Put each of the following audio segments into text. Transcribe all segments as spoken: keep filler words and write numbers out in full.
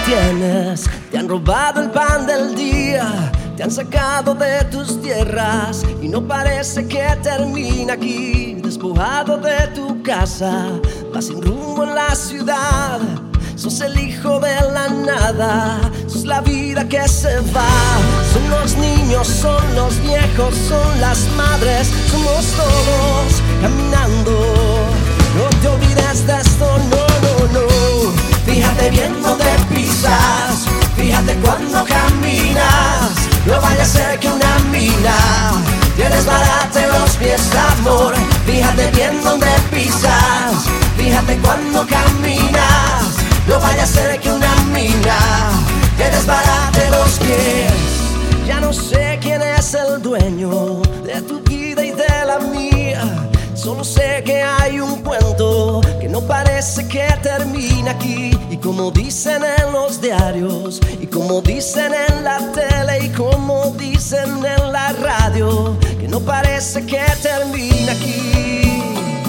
tienes, te han robado el pan del día, te han sacado de tus tierras y no parece que termina aquí. Despojado de tu casa, vas sin rumbo en la ciudad. Sos el hijo de la nada, sos la vida que se va. Son los niños, son los viejos, son las madres, somos todos caminando. No te olvides de esto, no, no, no. Fíjate bien donde pisas, fíjate cuando caminas. No vaya a ser que una mina te desbarate los pies, amor. Fíjate bien donde pisas, fíjate cuando caminas. No vaya a ser que una mina te desbarate los pies. Ya no sé quién es el dueño de tu vida y de la mía. Solo sé que hay un cuento que no parece que termina aquí. Y como dicen en los diarios, y como dicen en la tele, y como dicen en la radio, que no parece que termina aquí.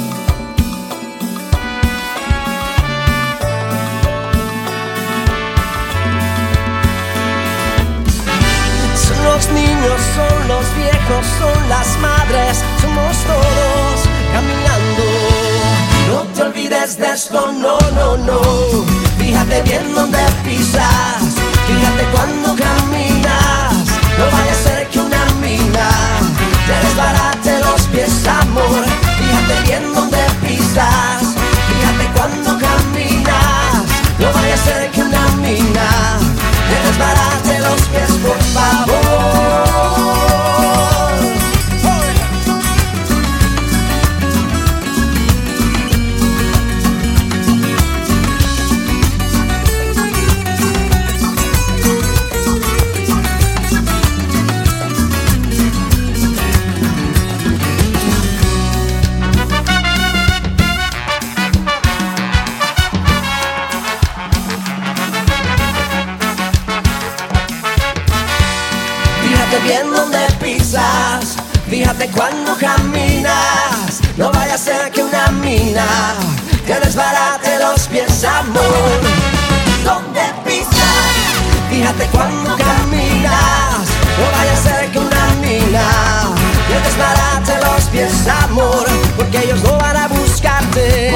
Son los niños, son los viejos, son las madres, somos todos caminando. No te olvides de esto, no, no, no. Fíjate bien donde pisas, fíjate cuando caminas. No vaya a ser que una mina te desbarate los pies, amor. Fíjate bien donde pisas, fíjate cuando caminas. No vaya a ser que una mina te desbarate los pies, por favor. Fíjate bien donde pisas, fíjate cuando caminas. No vaya a ser que una mina te desbarate los pies, amor. Donde pisas, fíjate cuando caminas. No vaya a ser que una mina te desbarate los pies, amor. Porque ellos no van a buscarte,